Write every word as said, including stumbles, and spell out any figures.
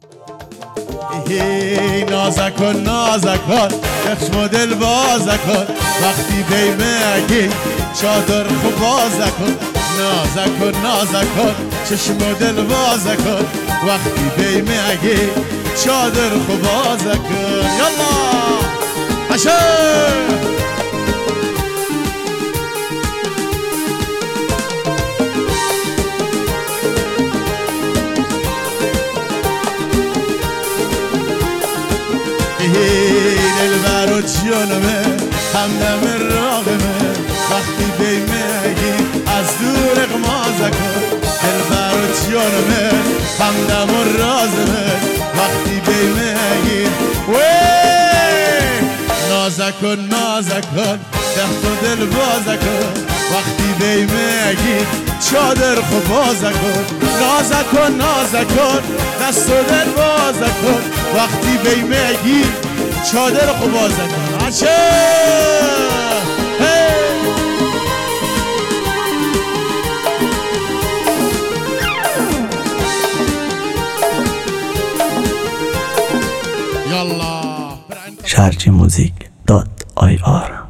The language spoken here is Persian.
هی نازکن نازکن چشم دل بازکن وقتی بیمگی چادر خوب بازکن نازکن نازکن چشم دل بازکن وقتی بیمگی چادر خوب بازکن یالا عشق دلبر و جانمه همدم راقمه وقتی بیمگی از دور اغمازه کن دلبر و جانمه همدم و رازمه وقتی بیمگی وی نازه کن نازه کن دست و دل بازه کن وقتی بیمگی چادر خوب بازه کن نازه کن نازه کن دست و دل بازه کن وقتی بیمگی چادر خوب بازه کن عشق شارجی موزیک دات آی آر